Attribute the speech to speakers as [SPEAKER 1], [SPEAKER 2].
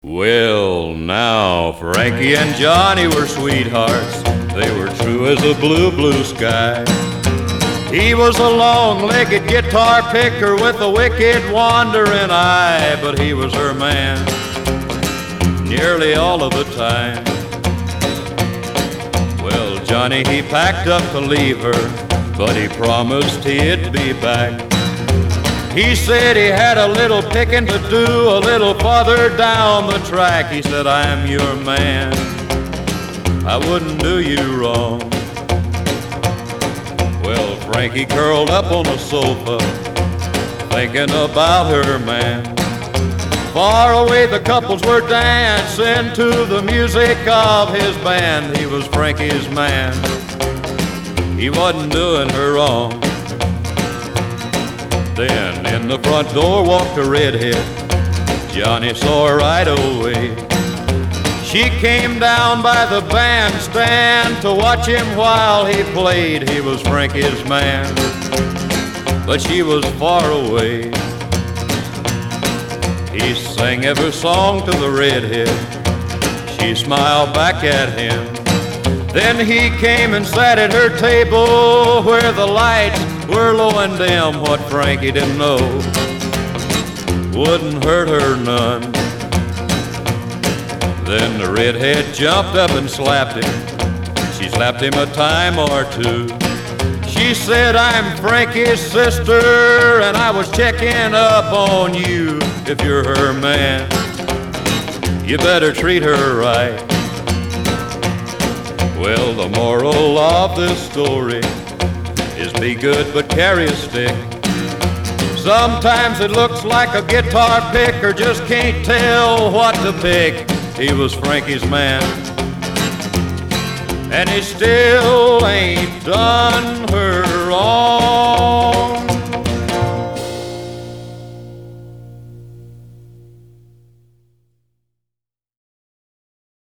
[SPEAKER 1] Well, now, Frankie and Johnny were sweethearts. They were true as a blue, blue sky. He was a long-legged guitar picker with a wicked wandering eye, but he was her man nearly all of the time. Well, Johnny, he packed up to leave her, but he promised he'd be back. He said he had a little picking to do a little farther down the track. He said, I'm your man, I wouldn't do you wrong. Well, Frankie curled up on the sofa, thinking about her man. Far away the couples were dancing to the music of his band. He was Frankie's man, he wasn't doing her wrong. Then in the front door walked a redhead. Johnny saw her right away. She came down by the bandstand to watch him while he played. He was Frankie's man, but she was far away. He sang every song to the redhead. She smiled back at him. Then he came and sat at her table where the lights were low and dim. What Frankie didn't know wouldn't hurt her none. Then the redhead jumped up and slapped him. She slapped him a time or two. She said, I'm Frankie's sister, and I was checking up on you. If you're her man, you better treat her right. Well, the moral of this story is be good but carry a stick. Sometimes it looks like a guitar picker just can't tell what to pick. He was Frankie's man, and he still ain't done her wrong.